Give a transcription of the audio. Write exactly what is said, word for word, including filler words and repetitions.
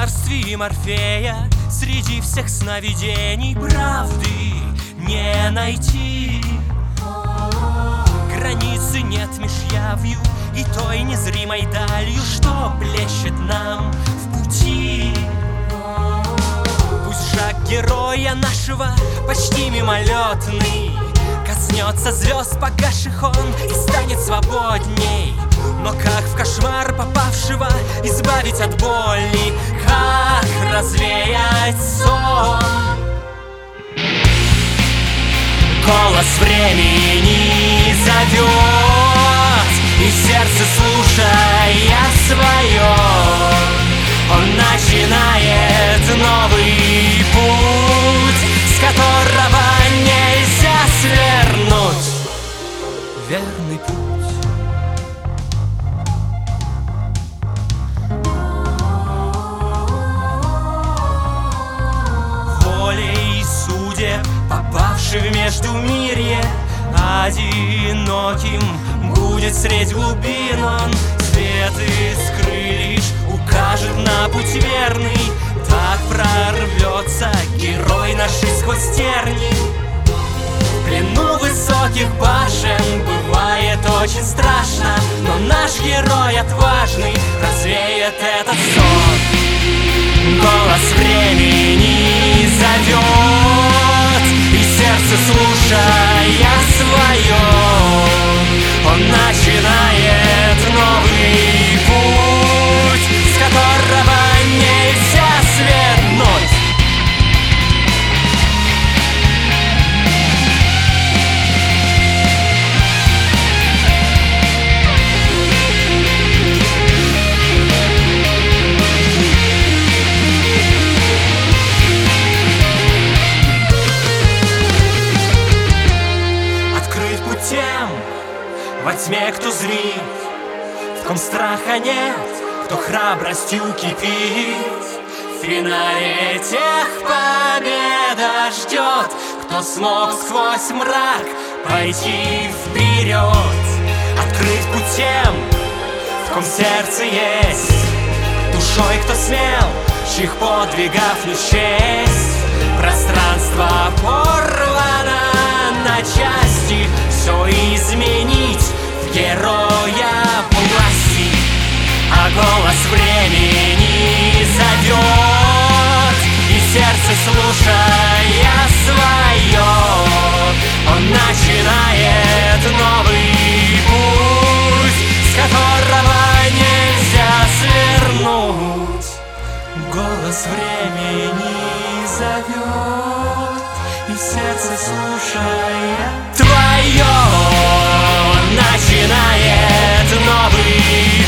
царстве Морфея среди всех сновидений правды не найти. Границы нет меж явью и той незримой далью, что блещет нам в пути. Пусть шаг героя нашего почти мимолетный коснется звезд погасших он и станет свободней. Но как в кошмар попавшего избавить от боли? Как развеять сон? Голос времени зовет, и сердце, слушая свое, он начинает новый путь, с которого нельзя свернуть. Верный путь. Волей судеб, попавший в междумирье, одиноким будет средь глубин он. Свет искры лишь укажет на путь верный, так прорвется герой наш сквозь терни. В плену высоких башен бывает очень страшно, но наш герой отважный развеет этот сон. Голос времени зовет, и сердце, слушая свое, он начинает новый путь, с которого нельзя свернуть. Во тьме кто зрит, в ком страха нет, кто храбростью кипит. В финале тех победа ждет, кто смог сквозь мрак пойти вперед. Открыть путь тем, в ком сердце есть, душой кто смел, чьих подвигов не счесть. Пространство порвано на части, все изменить в героя власти. А голос времени зовет, и сердце, слушая свое, он начинает новый путь, с которого нельзя свернуть. Голос времени зовет, и сердце, слушая твое, начинает новый